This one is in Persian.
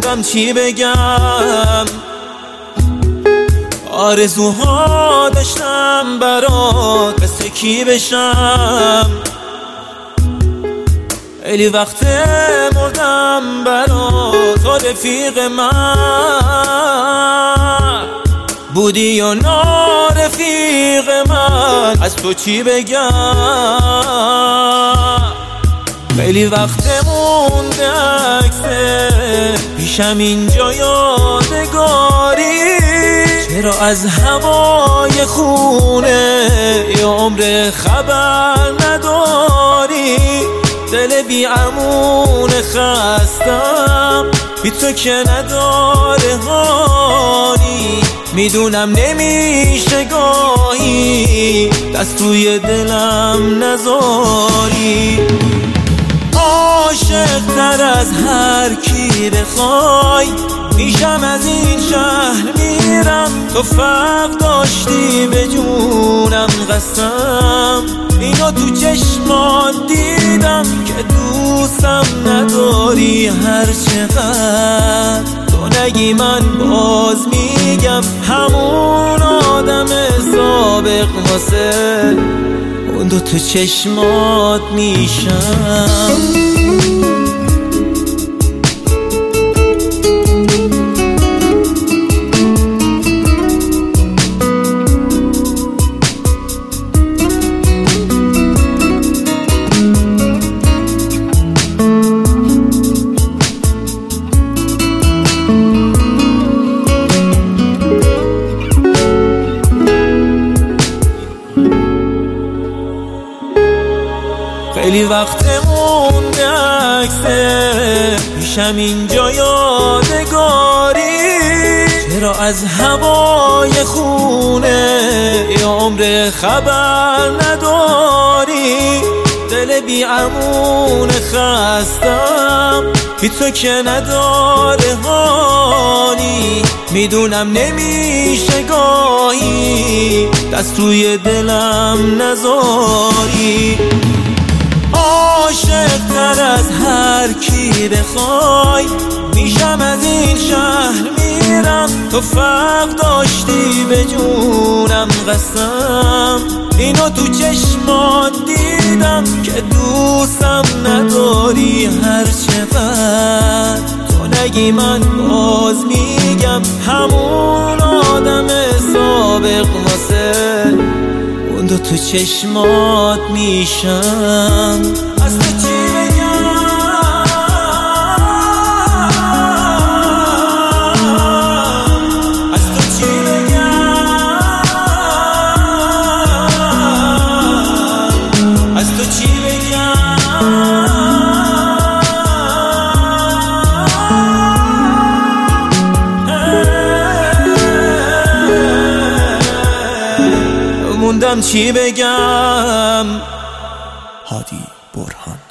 موندم چی بگم. آرزوها داشتم برات مثل کی بشم. خیلی وقت مردم برات تو رفیق من بودی یا نارفیق من، از تو چی بگم. خیلی وقت مونده عکسه پیشم اینجا یادگاری، چرا از هوای خونه یه عمر خبر نداری. دل بی امون خستم بی تو که نداره حالی، میدونم نمیشه گاهی دست توی دلم نذاری. عاشق تر از هر کی بخوای میشم از این شهر میرم، تو فرق داشتی به جونم قسم. اینو تو چشمات دیدم که دوستم نداری هر چقدر تو نگی من باز میگم همون آدم سابق واسه اون دو تو چشمات میشم. خیلی وقت مونده عکسه پیشم اینجا یادگاری، چرا از هوای خونه یه عمر خبر نداری. دل بی امون خستم بی تو که نداره حالی، میدونم نمیشه گاهی دست توی دلم نذاری. عاشق تر از هر کی بخوای میشم از این شهر میرم، تو فرق داشتی به جونم قسم. اینو تو چشمات دیدم که دوستم نداری هر چقدر تو نگی من باز میگم همون آدم سابق واسه اون دو تو چشمات میشم. از تو چی بگم، از تو چی بگم، از تو چی بگم. موندم چی بگم. هادی برهان.